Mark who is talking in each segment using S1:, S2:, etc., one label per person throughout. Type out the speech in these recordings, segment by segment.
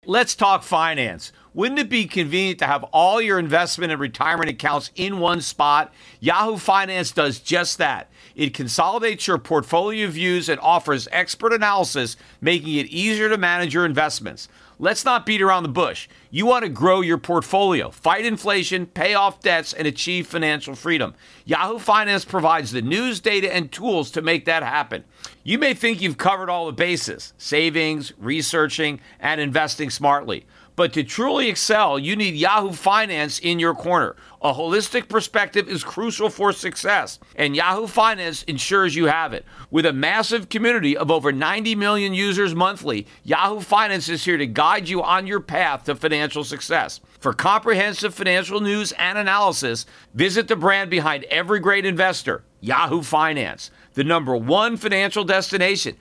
S1: Let's talk finance. Wouldn't it be convenient to have all your investment and retirement accounts in one spot? Yahoo Finance does just that. It consolidates your portfolio views and offers expert analysis, making it easier to manage your investments. Let's not beat around the bush. You want to grow your portfolio, fight inflation, pay off debts, and achieve financial freedom. Yahoo Finance provides the news, data, and tools to make that happen. You may think you've covered all the bases: savings, researching, and investing smartly. But to truly excel, you need Yahoo Finance in your corner. A holistic perspective is crucial for success, and Yahoo Finance ensures you have it. With a massive community of over 90 million users monthly, Yahoo Finance is here to guide you on your path to financial success. For comprehensive financial news and analysis, visit the brand behind every great investor, Yahoo Finance, the #1 financial destination,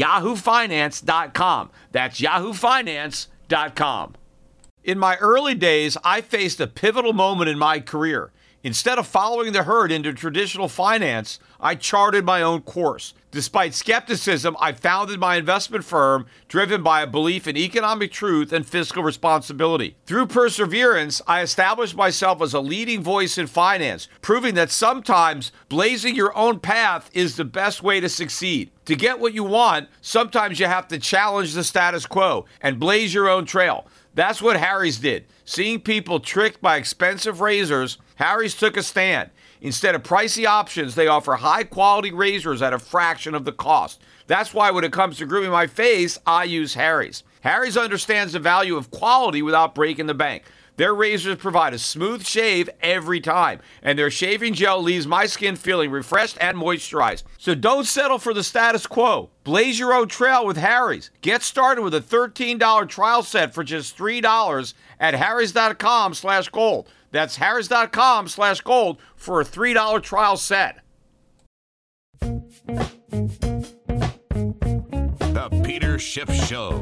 S1: yahoofinance.com. That's yahoofinance.com. In my early days, I faced a pivotal moment in my career. Instead of following the herd into traditional finance, I charted my own course. Despite skepticism, I founded my investment firm driven by a belief in economic truth and fiscal responsibility. Through perseverance, I established myself as a leading voice in finance, proving that sometimes blazing your own path is the best way to succeed. To get what you want, sometimes you have to challenge the status quo and blaze your own trail. That's what Harry's did. Seeing people tricked by expensive razors, Harry's took a stand. Instead of pricey options, they offer high-quality razors at a fraction of the cost. That's why when it comes to grooming my face, I use Harry's. Harry's understands the value of quality without breaking the bank. Their razors provide a smooth shave every time, and their shaving gel leaves my skin feeling refreshed and moisturized. So don't settle for the status quo. Blaze your own trail with Harry's. Get started with a $13 trial set for just $3 at harrys.com/gold. That's harrys.com/gold for a $3 trial set.
S2: The Peter Schiff Show.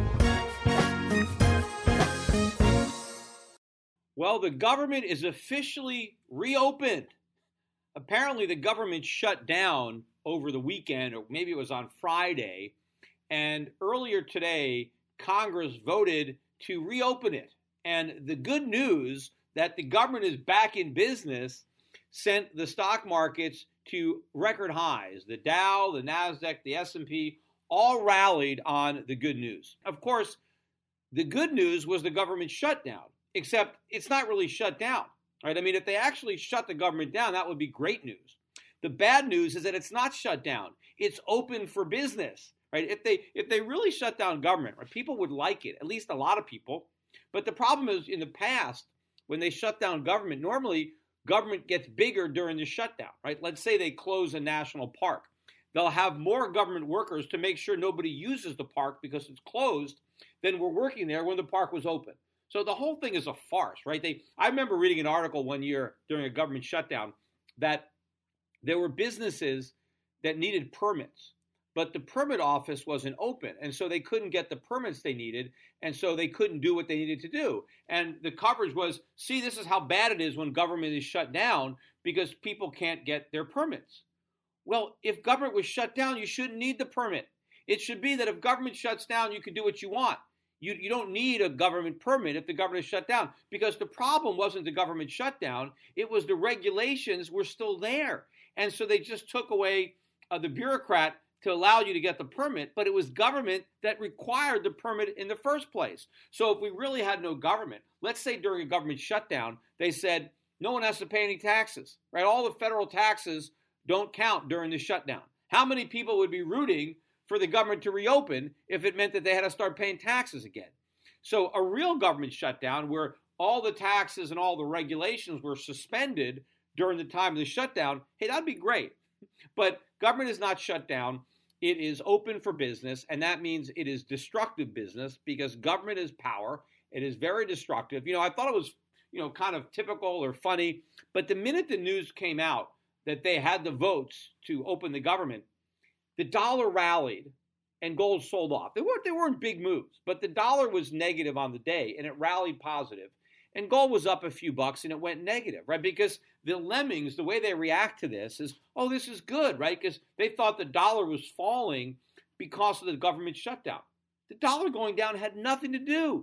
S3: Well, the government is officially reopened. Apparently, the government shut down over the weekend, or maybe it was on Friday. And earlier today, Congress voted to reopen it. And the good news that the government is back in business sent the stock markets to record highs. The Dow, the NASDAQ, the S&P all rallied on the good news. Of course, the good news was the government shutdown. Except it's not really shut down, right? I mean, if they actually shut the government down, that would be great news. The bad news is that it's not shut down. It's open for business, right? If they really shut down government, right, people would like it, at least a lot of people. But the problem is, in the past, when they shut down government, normally government gets bigger during the shutdown, right? Let's say they close a national park. They'll have more government workers to make sure nobody uses the park because it's closed than were working there when the park was open. So the whole thing is a farce, right? I remember reading an article one year during a government shutdown that there were businesses that needed permits, but the permit office wasn't open, and so they couldn't get the permits they needed, and so they couldn't do what they needed to do. And the coverage was, see, this is how bad it is when government is shut down because people can't get their permits. Well, if government was shut down, you shouldn't need the permit. It should be that if government shuts down, you can do what you want. You don't need a government permit if the government is shut down, because the problem wasn't the government shutdown. It was the regulations were still there. And so they just took away the bureaucrat to allow you to get the permit, but it was government that required the permit in the first place. So if we really had no government, let's say during a government shutdown, they said no one has to pay any taxes, right? All the federal taxes don't count during the shutdown. How many people would be rooting for the government to reopen if it meant that they had to start paying taxes again? So a real government shutdown where all the taxes and all the regulations were suspended during the time of the shutdown, hey, that'd be great. But government is not shut down. It is open for business, and that means it is destructive business because government is power. It is very destructive. I thought it was, kind of typical or funny, but the minute the news came out that they had the votes to open the government, the dollar rallied and gold sold off. They weren't big moves, but the dollar was negative on the day and it rallied positive. And gold was up a few bucks and it went negative, right? Because the lemmings, the way they react to this is, oh, this is good, right? Because they thought the dollar was falling because of the government shutdown. The dollar going down had nothing to do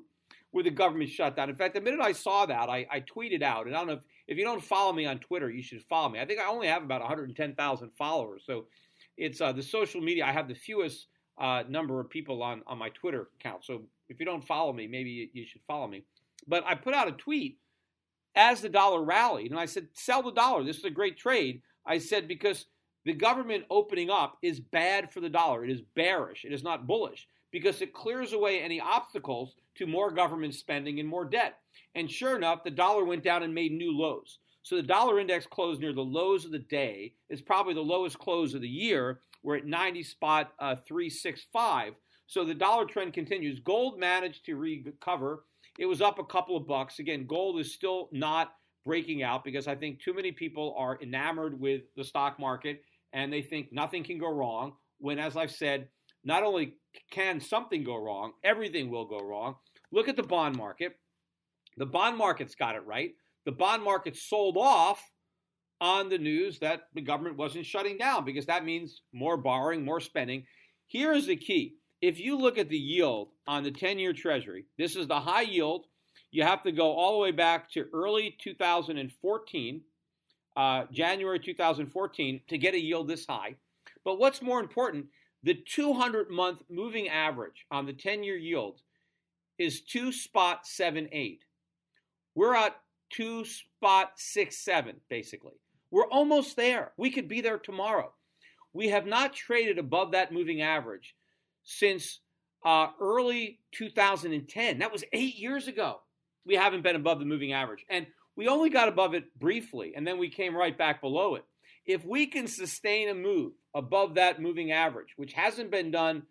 S3: with the government shutdown. In fact, the minute I saw that, I tweeted out, and I don't know if you don't follow me on Twitter, you should follow me. I think I only have about 110,000 followers. So it's the social media. I have the fewest number of people on my Twitter account. So if you don't follow me, maybe you should follow me. But I put out a tweet as the dollar rallied, and I said, sell the dollar. This is a great trade. I said, because the government opening up is bad for the dollar. It is bearish. It is not bullish, because it clears away any obstacles to more government spending and more debt. And sure enough, the dollar went down and made new lows. So the dollar index closed near the lows of the day. It's probably the lowest close of the year. We're at 90.365. So the dollar trend continues. Gold managed to recover. It was up a couple of bucks. Again, gold is still not breaking out because I think too many people are enamored with the stock market and they think nothing can go wrong. When, as I've said, not only can something go wrong, everything will go wrong. Look at the bond market. The bond market's got it right. The bond market sold off on the news that the government wasn't shutting down, because that means more borrowing, more spending. Here is the key. If you look at the yield on the 10-year Treasury, this is the high yield. You have to go all the way back to early 2014, January 2014, to get a yield this high. But what's more important, the 200-month moving average on the 10-year yield is 2.78. We're at 2.67, basically. We're almost there. We could be there tomorrow. We have not traded above that moving average since early 2010. That was 8 years ago. We haven't been above the moving average. And we only got above it briefly, and then we came right back below it. If we can sustain a move above that moving average, which hasn't been done,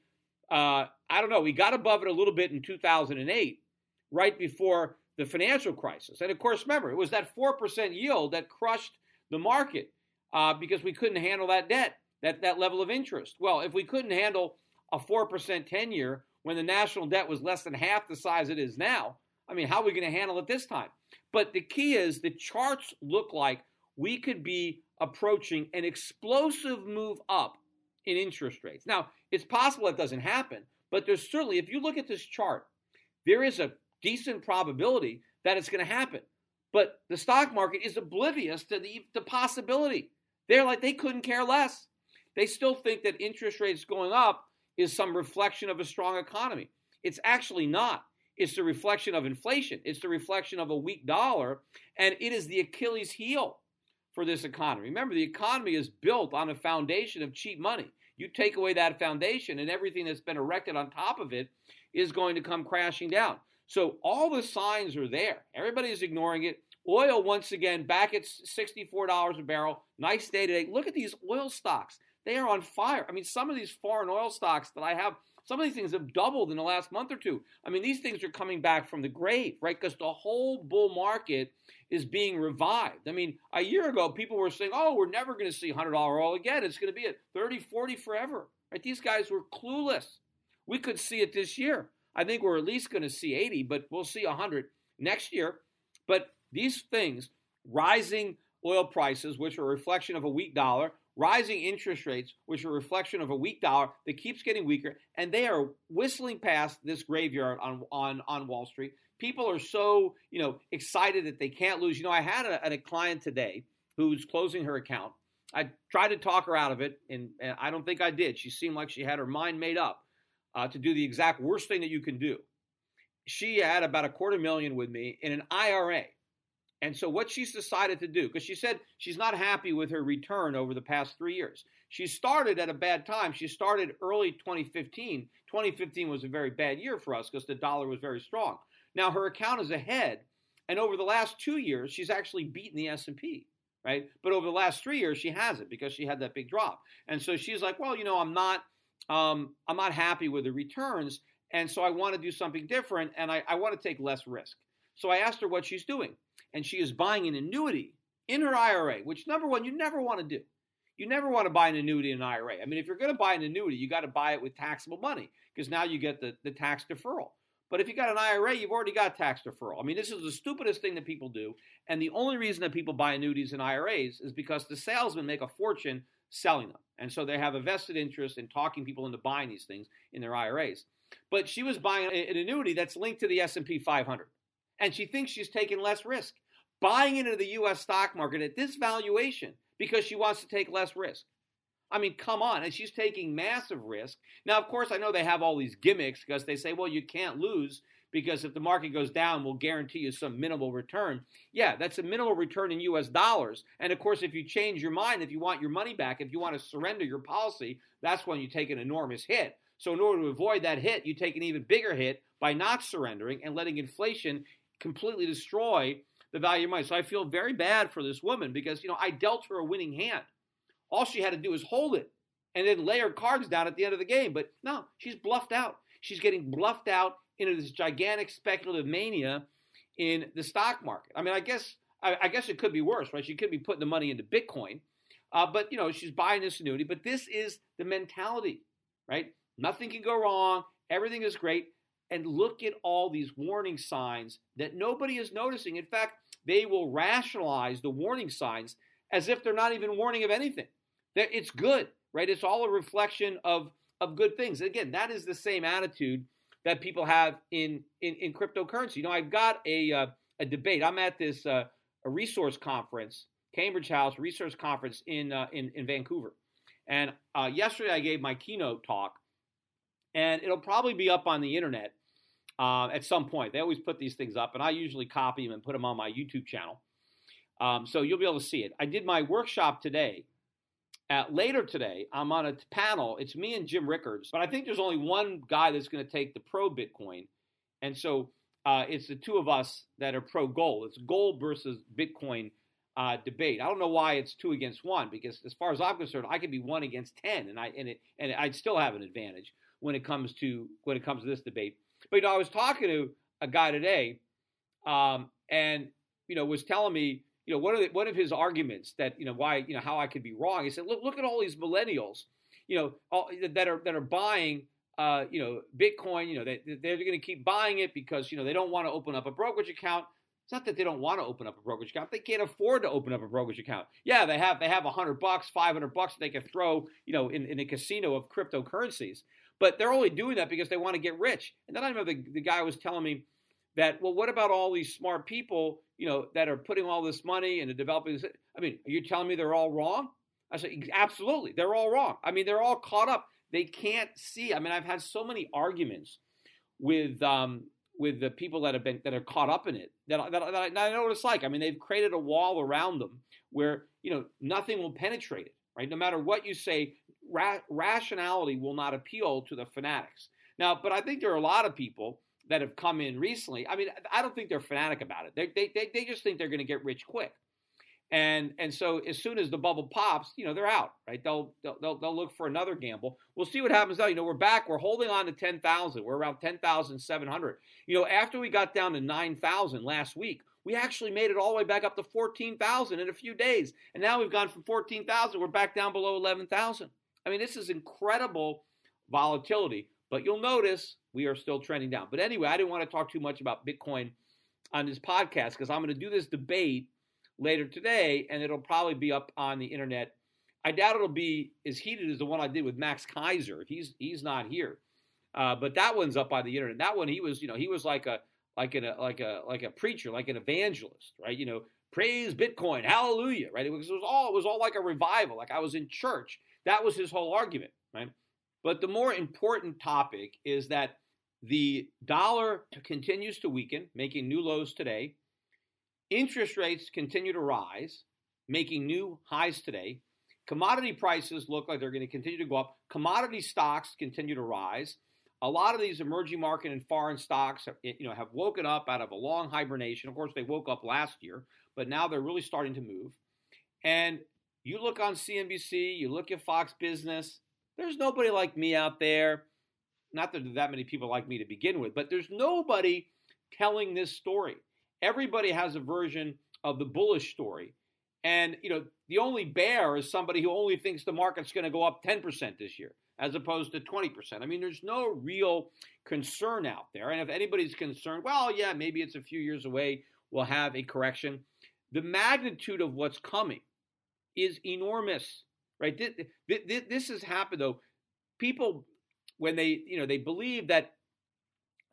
S3: I don't know, we got above it a little bit in 2008, right before the financial crisis. And of course, remember, it was that 4% yield that crushed the market because we couldn't handle that debt, that level of interest. Well, if we couldn't handle a 4% 10-year when the national debt was less than half the size it is now, I mean, how are we going to handle it this time? But the key is the charts look like we could be approaching an explosive move up in interest rates. Now, it's possible that doesn't happen, but there's certainly, if you look at this chart, there is a decent probability that it's going to happen. But the stock market is oblivious to the possibility. They're like, they couldn't care less. They still think that interest rates going up is some reflection of a strong economy. It's actually not. It's the reflection of inflation. It's the reflection of a weak dollar, and it is the Achilles heel for this economy. Remember, the economy is built on a foundation of cheap money. You take away that foundation, and everything that's been erected on top of it is going to come crashing down. So all the signs are there. Everybody is ignoring it. Oil, once again, back at $64 a barrel. Nice day today. Look at these oil stocks. They are on fire. I mean, some of these foreign oil stocks that I have, some of these things have doubled in the last month or two. I mean, these things are coming back from the grave, right? Because the whole bull market is being revived. I mean, a year ago, people were saying, oh, we're never going to see $100 oil again. It's going to be at 30, 40 forever, right? These guys were clueless. We could see it this year. I think we're at least going to see 80, but we'll see 100 next year. But these things, rising oil prices, which are a reflection of a weak dollar, rising interest rates, which are a reflection of a weak dollar that keeps getting weaker, and they are whistling past this graveyard on Wall Street. People are so, excited that they can't lose. I had a client today who's closing her account. I tried to talk her out of it, and I don't think I did. She seemed like she had her mind made up to do the exact worst thing that you can do. She had about $250,000 with me in an IRA. And so what she's decided to do, because she said she's not happy with her return over the past 3 years. She started at a bad time. She started early 2015. 2015 was a very bad year for us because the dollar was very strong. Now her account is ahead, and over the last 2 years, she's actually beaten the S&P, right? But over the last 3 years, she hasn't because she had that big drop. And so she's like, well, I'm not happy with the returns, and so I want to do something different, and I want to take less risk. So I asked her what she's doing. And she is buying an annuity in her IRA, which, number one, you never want to do. You never want to buy an annuity in an IRA. I mean, if you're going to buy an annuity, you got to buy it with taxable money because now you get the tax deferral. But if you got an IRA, you've already got tax deferral. I mean, this is the stupidest thing that people do. And the only reason that people buy annuities and IRAs is because the salesmen make a fortune selling them. And so they have a vested interest in talking people into buying these things in their IRAs. but she was buying an annuity that's linked to the S&P 500. And she thinks she's taking less risk, buying into the U.S. stock market at this valuation because she wants to take less risk. I mean, come on. And she's taking massive risk. Now, of course, I know they have all these gimmicks because they say, well, you can't lose because if the market goes down, we'll guarantee you some minimal return. Yeah, that's a minimal return in U.S. dollars. And, of course, if you change your mind, if you want your money back, if you want to surrender your policy, that's when you take an enormous hit. So in order to avoid that hit, you take an even bigger hit by not surrendering and letting inflation completely destroy the value of money. So I feel very bad for this woman because, I dealt her a winning hand. All she had to do was hold it and then lay her cards down at the end of the game. But no, she's bluffed out. She's getting bluffed out into this gigantic speculative mania in the stock market. I mean, I guess it could be worse, right? She could be putting the money into Bitcoin, but she's buying this annuity. But this is the mentality, right? Nothing can go wrong. Everything is great. And look at all these warning signs that nobody is noticing. In fact, they will rationalize the warning signs as if they're not even warning of anything. It's good, right? It's all a reflection of good things. Again, that is the same attitude that people have in cryptocurrency. I've got a debate. I'm at this a resource conference, Cambridge House Resource Conference in Vancouver. And yesterday I gave my keynote talk, and it'll probably be up on the internet at some point. They always put these things up, and I usually copy them and put them on my YouTube channel. So you'll be able to see it. I did my workshop today. Later today, I'm on a panel. It's me and Jim Rickards, but I think there's only one guy that's going to take the pro-Bitcoin. And so it's the two of us that are pro-gold. It's gold versus Bitcoin debate. I don't know why it's 2 against 1, because as far as I'm concerned, I could be 1 against 10, and I'd still have an advantage when it comes to this debate. But I was talking to a guy today, and was telling me, one of his arguments that why how I could be wrong. He said, look at all these millennials, that are buying Bitcoin. They're going to keep buying it because they don't want to open up a brokerage account. It's not that they don't want to open up a brokerage account; they can't afford to open up a brokerage account. Yeah, they have $100, $500 that they can throw in a casino of cryptocurrencies, but they're only doing that because they want to get rich. And then I remember the guy was telling me that, well, what about all these smart people, that are putting all this money into developing this? I mean, are you telling me they're all wrong? I said, absolutely, they're all wrong. I mean, they're all caught up. They can't see. I mean, I've had so many arguments with the people that are caught up in it that I know what it's like. I mean, they've created a wall around them where nothing will penetrate it. Right? No matter what you say, rationality will not appeal to the fanatics. Now, but I think there are a lot of people that have come in recently. I mean, I don't think they're fanatic about it. They just think they're going to get rich quick, and so as soon as the bubble pops, they're out. Right? They'll look for another gamble. We'll see what happens now. We're back. We're holding on to 10,000. We're around 10,700. After we got down to 9,000 last week, we actually made it all the way back up to 14,000 in a few days, and now we've gone from 14,000. We're back down below 11,000. I mean, this is incredible volatility. But you'll notice we are still trending down. But anyway, I didn't want to talk too much about Bitcoin on this podcast because I'm going to do this debate later today, and it'll probably be up on the internet. I doubt it'll be as heated as the one I did with Max Kaiser. He's not here, but that one's up on the internet. That one, he was like a preacher, like an evangelist, right? Praise Bitcoin, hallelujah, right? It was all like a revival, like I was in church. That was his whole argument, right? But the more important topic is that the dollar continues to weaken, making new lows today. Interest rates continue to rise, making new highs today. Commodity prices look like they're going to continue to go up. Commodity stocks continue to rise. A lot of these emerging market and foreign stocks, have woken up out of a long hibernation. Of course, they woke up last year, but now they're really starting to move. And you look on CNBC, you look at Fox Business. There's nobody like me out there. Not that there are that many people like me to begin with, but there's nobody telling this story. Everybody has a version of the bullish story. And, the only bear is somebody who only thinks the market's going to go up 10% this year, as opposed to 20%. I mean, there's no real concern out there. And if anybody's concerned, well, yeah, maybe it's a few years away, we'll have a correction. The magnitude of what's coming is enormous. Right, this has happened though. People, when they believe that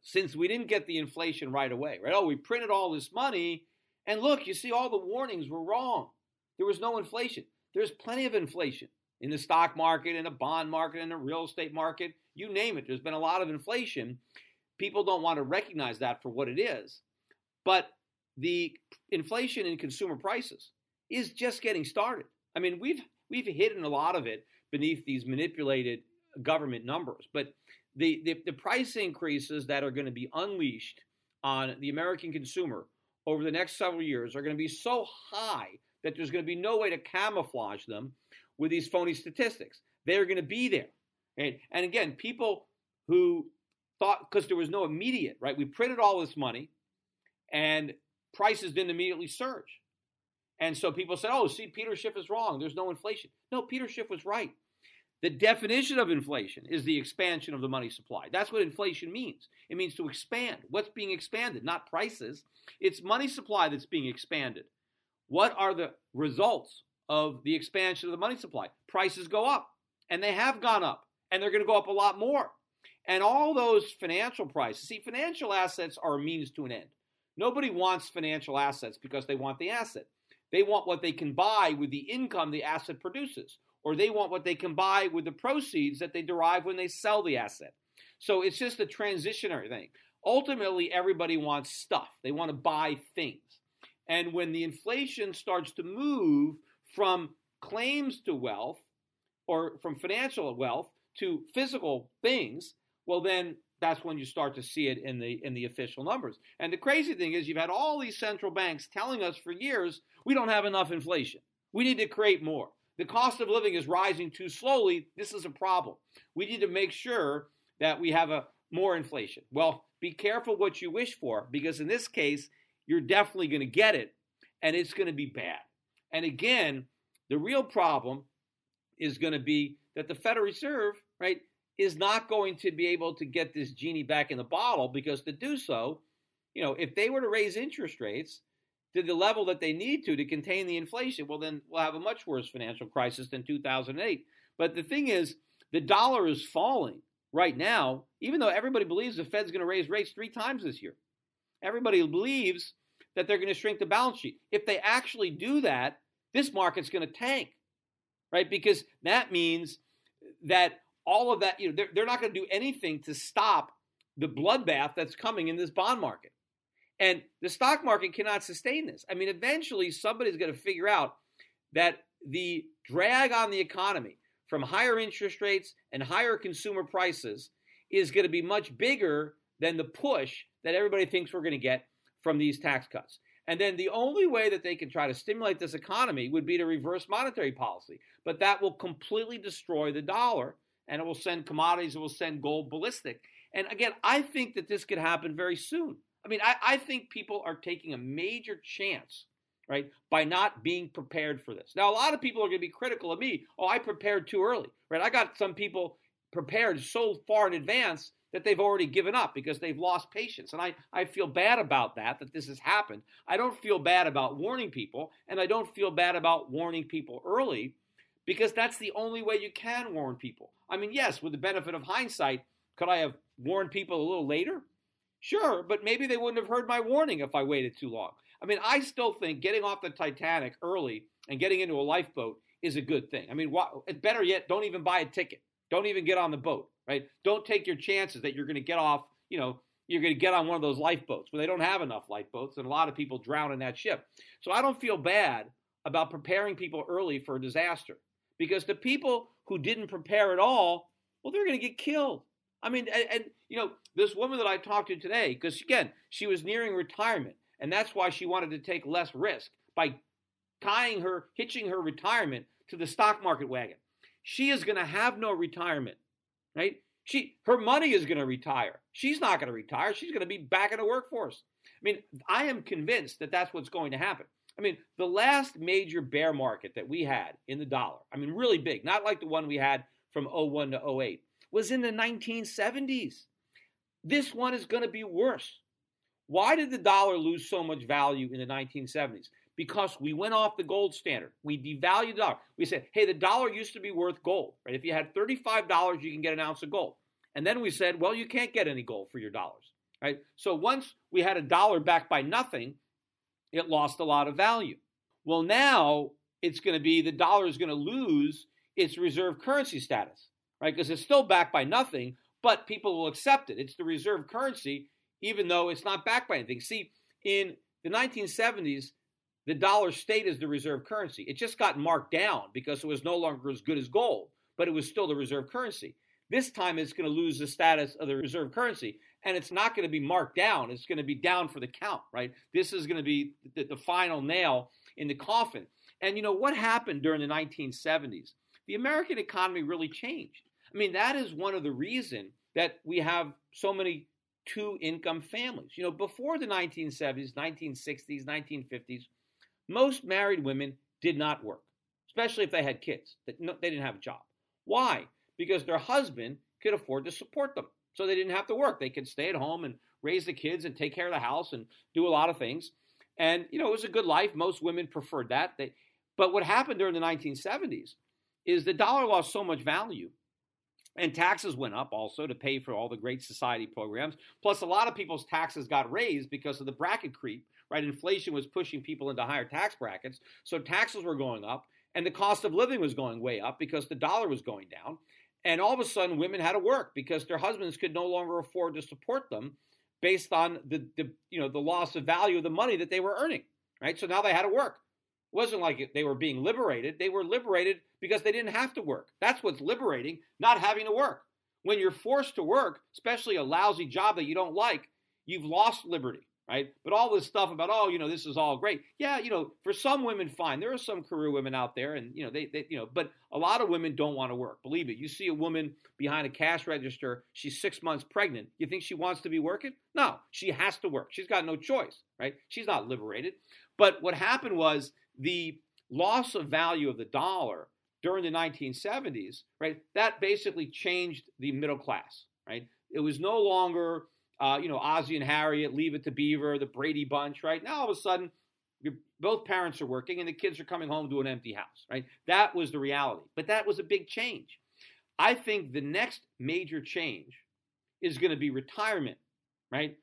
S3: since we didn't get the inflation right away, right? Oh, we printed all this money, and look, you see, all the warnings were wrong. There was no inflation. There's plenty of inflation in the stock market, in the bond market, in the real estate market. You name it. There's been a lot of inflation. People don't want to recognize that for what it is. But the inflation in consumer prices is just getting started. I mean, we've hidden a lot of it beneath these manipulated government numbers. But the price increases that are going to be unleashed on the American consumer over the next several years are going to be so high that there's going to be no way to camouflage them with these phony statistics. They're going to be there. Right? And again, people who thought, because there was no immediate, right? We printed all this money and prices didn't immediately surge. And so people said, oh, see, Peter Schiff is wrong. There's no inflation. No, Peter Schiff was right. The definition of inflation is the expansion of the money supply. That's what inflation means. It means to expand. What's being expanded? Not prices. It's money supply that's being expanded. What are the results of the expansion of the money supply? Prices go up, and they have gone up, and they're going to go up a lot more. And all those financial prices, see, financial assets are a means to an end. Nobody wants financial assets because they want the asset. They want what they can buy with the income the asset produces, or they want what they can buy with the proceeds that they derive when they sell the asset. So it's just a transitionary thing. Ultimately, everybody wants stuff. They want to buy things. And when the inflation starts to move from claims to wealth or from financial wealth to physical things, well, then that's when you start to see it in the official numbers. And the crazy thing is you've had all these central banks telling us for years, we don't have enough inflation. We need to create more. The cost of living is rising too slowly. This is a problem. We need to make sure that we have more inflation. Well, be careful what you wish for, because in this case, you're definitely going to get it, and it's going to be bad. And again, the real problem is going to be that the Federal Reserve, right, is not going to be able to get this genie back in the bottle, because to do so, if they were to raise interest rates to the level that they need to contain the inflation, well, then we'll have a much worse financial crisis than 2008. But the thing is, the dollar is falling right now, even though everybody believes the Fed's going to raise rates 3 times this year. Everybody believes that they're going to shrink the balance sheet. If they actually do that, this market's going to tank, right? Because that means that all of that, they're not going to do anything to stop the bloodbath that's coming in this bond market. And the stock market cannot sustain this. I mean, eventually somebody's going to figure out that the drag on the economy from higher interest rates and higher consumer prices is going to be much bigger than the push that everybody thinks we're going to get from these tax cuts. And then the only way that they can try to stimulate this economy would be to reverse monetary policy. But that will completely destroy the dollar, and it will send commodities, it will send gold ballistic. And again, I think that this could happen very soon. I mean, I think people are taking a major chance, right, by not being prepared for this. Now, a lot of people are going to be critical of me. Oh, I prepared too early, right? I got some people prepared so far in advance that they've already given up because they've lost patience. And I feel bad about that this has happened. I don't feel bad about warning people, and I don't feel bad about warning people early, because that's the only way you can warn people. I mean, yes, with the benefit of hindsight, could I have warned people a little later? Sure, but maybe they wouldn't have heard my warning if I waited too long. I mean, I still think getting off the Titanic early and getting into a lifeboat is a good thing. I mean, better yet, don't even buy a ticket. Don't even get on the boat, right? Don't take your chances that you're going to get off, you're going to get on one of those lifeboats. Well, they don't have enough lifeboats, and a lot of people drown in that ship. So I don't feel bad about preparing people early for a disaster, because the people who didn't prepare at all, well, they're going to get killed. I mean, and this woman that I talked to today, because again, she was nearing retirement, and that's why she wanted to take less risk by hitching her retirement to the stock market wagon. She is going to have no retirement, right? Her money is going to retire. She's not going to retire. She's going to be back in the workforce. I mean, I am convinced that that's what's going to happen. I mean, the last major bear market that we had in the dollar, I mean, really big, not like the one we had from 01 to 08, was in the 1970s. This one is going to be worse. Why did the dollar lose so much value in the 1970s? Because we went off the gold standard. We devalued the dollar. We said, hey, the dollar used to be worth gold, right? If you had $35, you can get an ounce of gold. And then we said, well, you can't get any gold for your dollars. right? So once we had a dollar backed by nothing, it lost a lot of value. Well, now it's going to be the dollar is going to lose its reserve currency status, right? Because it's still backed by nothing, but people will accept it. It's the reserve currency, even though it's not backed by anything. See, in the 1970s, the dollar stayed as the reserve currency. It just got marked down because it was no longer as good as gold, but it was still the reserve currency. This time it's going to lose the status of the reserve currency, and it's not going to be marked down. It's going to be down for the count, right? This is going to be the final nail in the coffin. And you know what happened during the 1970s? The American economy really changed. I mean, that is one of the reasons that we have so many two-income families. You know, before the 1970s, 1960s, 1950s, most married women did not work, especially if they had kids. They didn't have a job. Why? Because their husband could afford to support them. So they didn't have to work. They could stay at home and raise the kids and take care of the house and do a lot of things. And, you know, it was a good life. Most women preferred that. But what happened during the 1970s is the dollar lost so much value. And taxes went up also to pay for all the Great Society programs. Plus, a lot of people's taxes got raised because of the bracket creep, right? Inflation was pushing people into higher tax brackets. So taxes were going up, and the cost of living was going way up because the dollar was going down. And all of a sudden, women had to work because their husbands could no longer afford to support them based on the loss of value of the money that they were earning, right? So now they had to work. It wasn't like they were being liberated. They were liberated because they didn't have to work. That's what's liberating, not having to work. When you're forced to work, especially a lousy job that you don't like, you've lost liberty, right? But all this stuff about, this is all great. Yeah, for some women, fine. There are some career women out there, and, but a lot of women don't want to work. Believe it. You see a woman behind a cash register, she's 6 months pregnant. You think she wants to be working? No, she has to work. She's got no choice, right? She's not liberated. But what happened was the loss of value of the dollar during the 1970s, right? That basically changed the middle class, right? It was no longer, Ozzie and Harriet, Leave It to Beaver, the Brady Bunch, right? Now all of a sudden, both parents are working and the kids are coming home to an empty house, right? That was the reality. But that was a big change. I think the next major change is going to be retirement, right?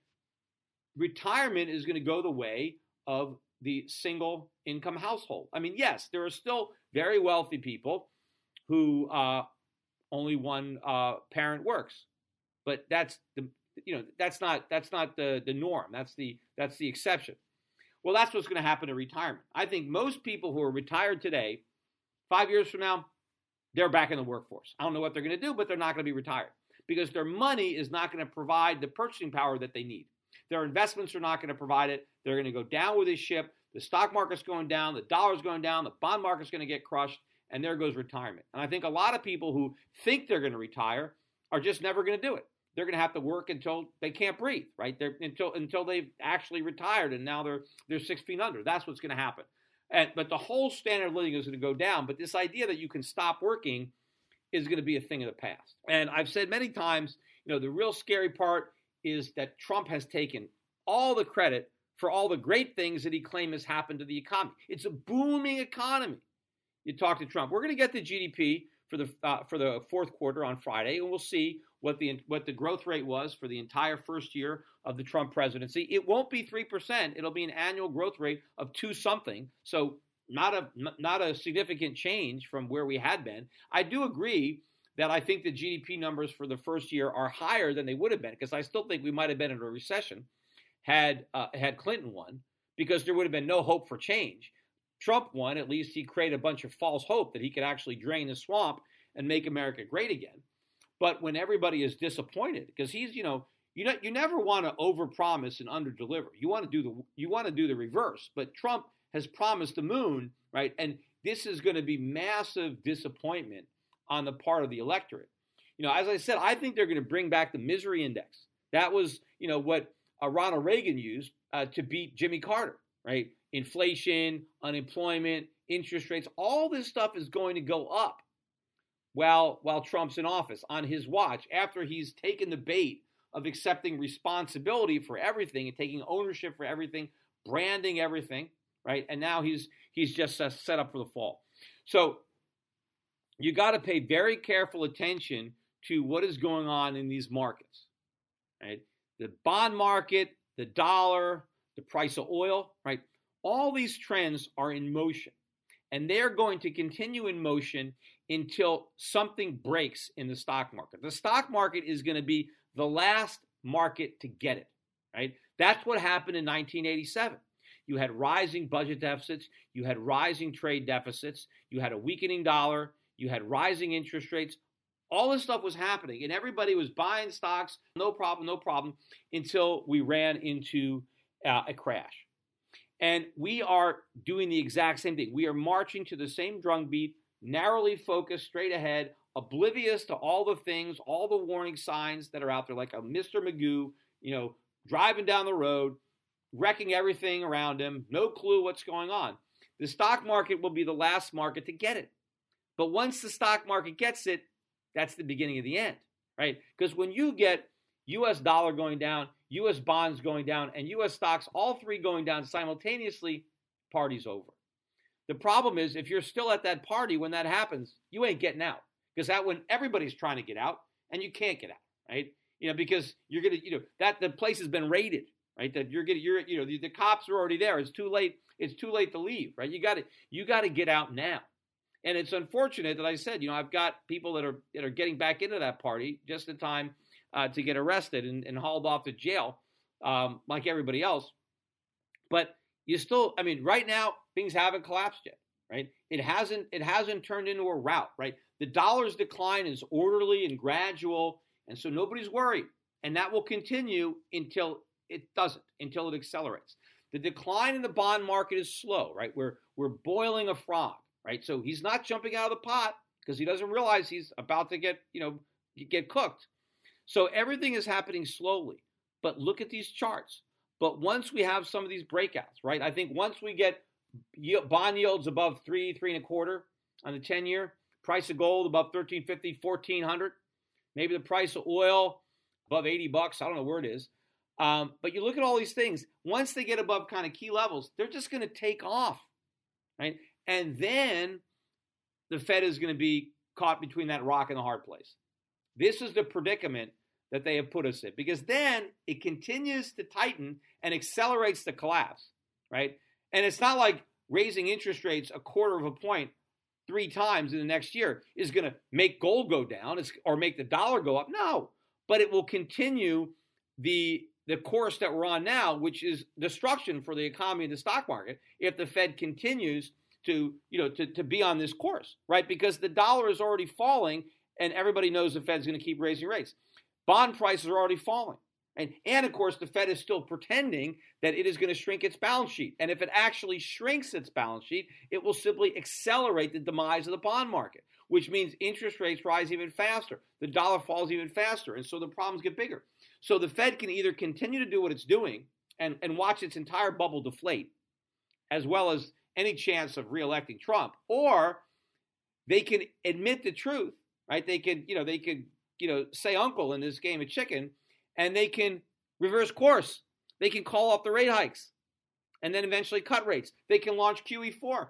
S3: Retirement is going to go the way of the single income household. I mean, yes, there are still very wealthy people who only one parent works, but that's not the norm. That's the exception. Well, that's what's going to happen to retirement. I think most people who are retired today, 5 years from now, they're back in the workforce. I don't know what they're going to do, but they're not going to be retired because their money is not going to provide the purchasing power that they need. Their investments are not going to provide it. They're going to go down with this ship. The stock market's going down. The dollar's going down. The bond market's going to get crushed. And there goes retirement. And I think a lot of people who think they're going to retire are just never going to do it. They're going to have to work until they can't breathe, right? Until they've actually retired and now they're 6 feet under. That's what's going to happen. But the whole standard of living is going to go down. But this idea that you can stop working is going to be a thing of the past. And I've said many times, the real scary part is that Trump has taken all the credit for all the great things that he claimed has happened to the economy. It's a booming economy. You talk to Trump. We're going to get the GDP for the fourth quarter on Friday, and we'll see what the growth rate was for the entire first year of the Trump presidency. It won't be 3%. It'll be an annual growth rate of 2-something. So not a significant change from where we had been. I do agree that I think the GDP numbers for the first year are higher than they would have been, because I still think we might have been in a recession had Clinton won, because there would have been no hope for change. Trump won. At least he created a bunch of false hope that he could actually drain the swamp and make America great again. But when everybody is disappointed, because he's, you never want to overpromise and underdeliver. You want to do the reverse. But Trump has promised the moon, right? And this is going to be massive disappointment on the part of the electorate. As I said, I think they're going to bring back the misery index. That was, what Ronald Reagan used to beat Jimmy Carter, right? Inflation, unemployment, interest rates, all this stuff is going to go up while Trump's in office on his watch, after he's taken the bait of accepting responsibility for everything and taking ownership for everything, branding everything, right? And now he's just set up for the fall. So you got to pay very careful attention to what is going on in these markets, right? the bond market, the dollar, the price of oil, right? All these trends are in motion, and they're going to continue in motion until something breaks in the stock market. The stock market is going to be the last market to get it, right? That's what happened in 1987. You had rising budget deficits, you had rising trade deficits, you had a weakening dollar, you had rising interest rates. All this stuff was happening, and everybody was buying stocks, no problem, until we ran into a crash. And we are doing the exact same thing. We are marching to the same drumbeat, narrowly focused, straight ahead, oblivious to all the things, all the warning signs that are out there, like a Mr. Magoo, driving down the road, wrecking everything around him, no clue what's going on. The stock market will be the last market to get it. But once the stock market gets it, that's the beginning of the end, right? Because when you get U.S. dollar going down, U.S. bonds going down, and U.S. stocks, all three going down simultaneously, party's over. The problem is, if you're still at that party when that happens, you ain't getting out. Because that when everybody's trying to get out, and you can't get out, right? Because you're gonna, that the place has been raided, right? That the cops are already there. It's too late. It's too late to leave, right? You got to get out now. And it's unfortunate that I said, I've got people that are getting back into that party just in time to get arrested and hauled off to jail, like everybody else. But you still, right now things haven't collapsed yet, right? It hasn't turned into a rout, right? The dollar's decline is orderly and gradual, and so nobody's worried. And that will continue until it doesn't, until it accelerates. The decline in the bond market is slow, right? We're boiling a frog, right? So he's not jumping out of the pot because he doesn't realize he's about to get cooked. So everything is happening slowly. But look at these charts. But once we have some of these breakouts, right? I think once we get bond yields above 3.25 on the 10-year, price of gold above 1350, 1400, maybe the price of oil above $80, I don't know where it is. But you look at all these things, once they get above kind of key levels, they're just going to take off, right? And then the Fed is going to be caught between that rock and the hard place. This is the predicament that they have put us in, because then it continues to tighten and accelerates the collapse, right? And it's not like raising interest rates 1/4 point 3 times in the next year is going to make gold go down or make the dollar go up. No, but it will continue the course that we're on now, which is destruction for the economy and the stock market, if the Fed continues to be on this course, right? Because the dollar is already falling, and everybody knows the Fed's going to keep raising rates. Bond prices are already falling. And of course, the Fed is still pretending that it is going to shrink its balance sheet. And if it actually shrinks its balance sheet, it will simply accelerate the demise of the bond market, which means interest rates rise even faster. The dollar falls even faster. And so the problems get bigger. So the Fed can either continue to do what it's doing and watch its entire bubble deflate, as well as any chance of reelecting Trump, or they can admit the truth, right? They could say uncle in this game of chicken, and they can reverse course. They can call off the rate hikes and then eventually cut rates. They can launch QE4.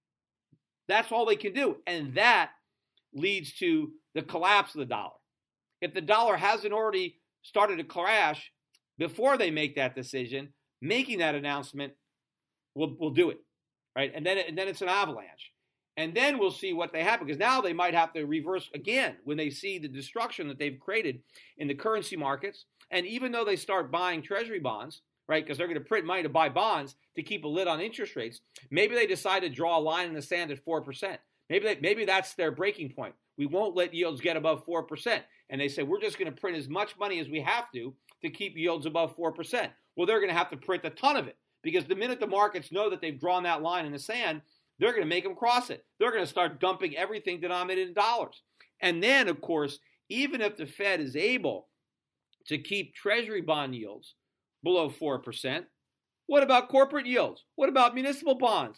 S3: That's all they can do. And that leads to the collapse of the dollar. If the dollar hasn't already started to crash before they make that decision, making that announcement will do it, right? And then it's an avalanche. And then we'll see what they have, because now they might have to reverse again when they see the destruction that they've created in the currency markets. And even though they start buying treasury bonds, right, because they're going to print money to buy bonds to keep a lid on interest rates, maybe they decide to draw a line in the sand at 4%. Maybe that's their breaking point. We won't let yields get above 4%. And they say, we're just going to print as much money as we have to keep yields above 4%. Well, they're going to have to print a ton of it, because the minute the markets know that they've drawn that line in the sand, they're going to make them cross it. They're going to start dumping everything denominated in dollars. And then, of course, even if the Fed is able to keep treasury bond yields below 4%, what about corporate yields? What about municipal bonds?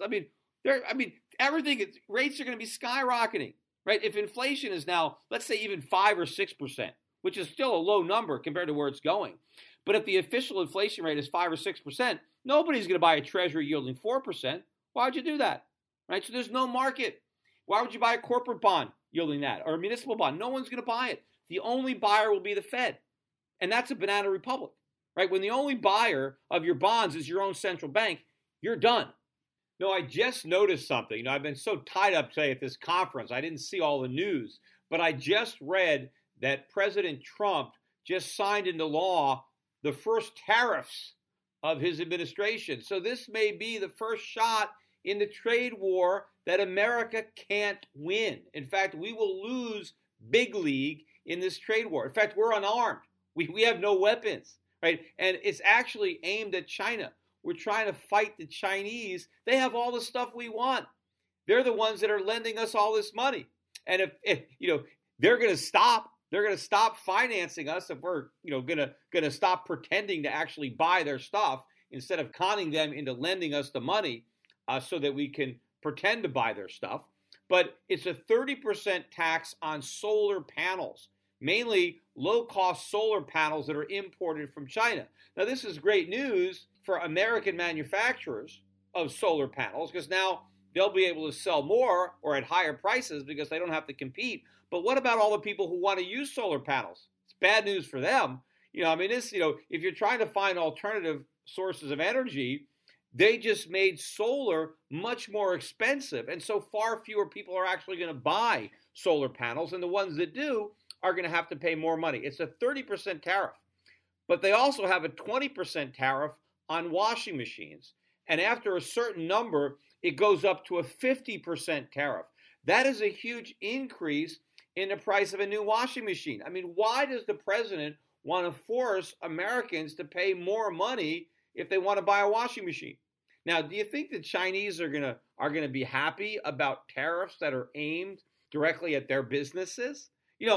S3: Everything, rates are going to be skyrocketing, right? If inflation is now, let's say even 5 or 6%, which is still a low number compared to where it's going. But if the official inflation rate is 5 or 6%, nobody's going to buy a treasury yielding 4%. Why would you do that? Right? So there's no market. Why would you buy a corporate bond yielding that, or a municipal bond? No one's going to buy it. The only buyer will be the Fed. And that's a banana republic. right? When the only buyer of your bonds is your own central bank, you're done. No, I just noticed something. I've been so tied up today at this conference, I didn't see all the news, but I just read that President Trump just signed into law the first tariffs of his administration. So this may be the first shot in the trade war that America can't win. In fact, we will lose big league in this trade war. In fact, we're unarmed. We have no weapons, right? And it's actually aimed at China. We're trying to fight the Chinese. They have all the stuff we want. They're the ones that are lending us all this money. And if they're going to stop, financing us if we're, going to stop pretending to actually buy their stuff instead of conning them into lending us the money so that we can pretend to buy their stuff. But it's a 30% tax on solar panels, mainly low-cost solar panels that are imported from China. Now, this is great news for American manufacturers of solar panels because now they'll be able to sell more or at higher prices because they don't have to compete. But what about all the people who want to use solar panels? It's bad news for them. If you're trying to find alternative sources of energy, they just made solar much more expensive. And so far fewer people are actually going to buy solar panels. And the ones that do are going to have to pay more money. It's a 30% tariff. But they also have a 20% tariff on washing machines. And after a certain number, it goes up to a 50% tariff. That is a huge increase in the price of a new washing machine. I mean, why does the president want to force Americans to pay more money if they want to buy a washing machine? Now, do you think the Chinese are gonna be happy about tariffs that are aimed directly at their businesses?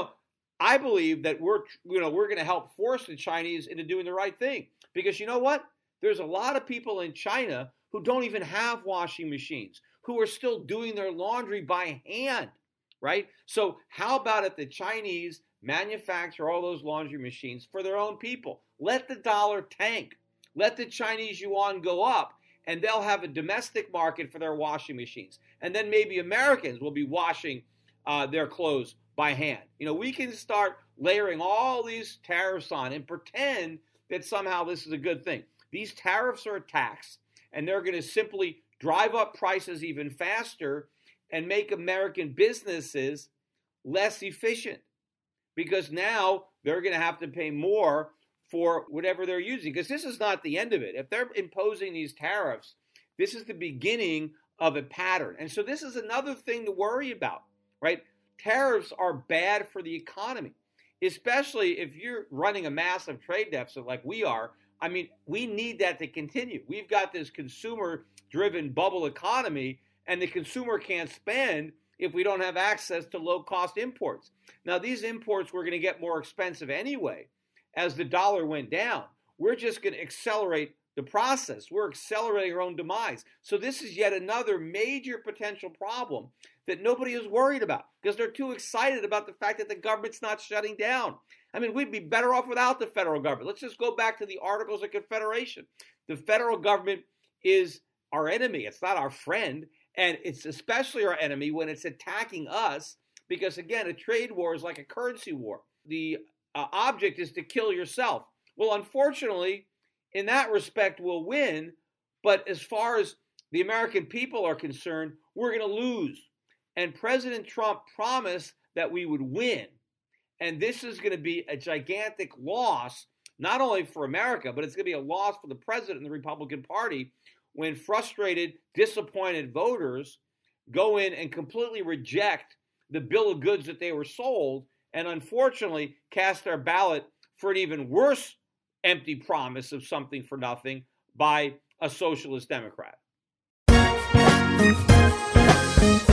S3: I believe that we're going to help force the Chinese into doing the right thing because you know what? There's a lot of people in China who don't even have washing machines, who are still doing their laundry by hand, right? So how about if the Chinese manufacture all those laundry machines for their own people? Let the dollar tank. Let the Chinese yuan go up, and they'll have a domestic market for their washing machines. And then maybe Americans will be washing their clothes by hand. We can start layering all these tariffs on and pretend that somehow this is a good thing. These tariffs are a tax, and they're going to simply drive up prices even faster and make American businesses less efficient because now they're going to have to pay more for whatever they're using, because this is not the end of it. If they're imposing these tariffs, this is the beginning of a pattern. And so this is another thing to worry about, right? Tariffs are bad for the economy, especially if you're running a massive trade deficit like we are. I mean, we need that to continue. We've got this consumer-driven bubble economy, and the consumer can't spend if we don't have access to low-cost imports. Now, these imports were going to get more expensive anyway as the dollar went down. We're just going to accelerate the process. We're accelerating our own demise. So this is yet another major potential problem that nobody is worried about because they're too excited about the fact that the government's not shutting down. I mean, we'd be better off without the federal government. Let's just go back to the Articles of Confederation. The federal government is our enemy. It's not our friend. And it's especially our enemy when it's attacking us because, again, a trade war is like a currency war. The object is to kill yourself. Well, unfortunately, in that respect, we'll win. But as far as the American people are concerned, we're going to lose. And President Trump promised that we would win. And this is going to be a gigantic loss, not only for America, but it's going to be a loss for the president and the Republican Party when frustrated, disappointed voters go in and completely reject the bill of goods that they were sold and unfortunately cast their ballot for an even worse empty promise of something for nothing by a socialist Democrat.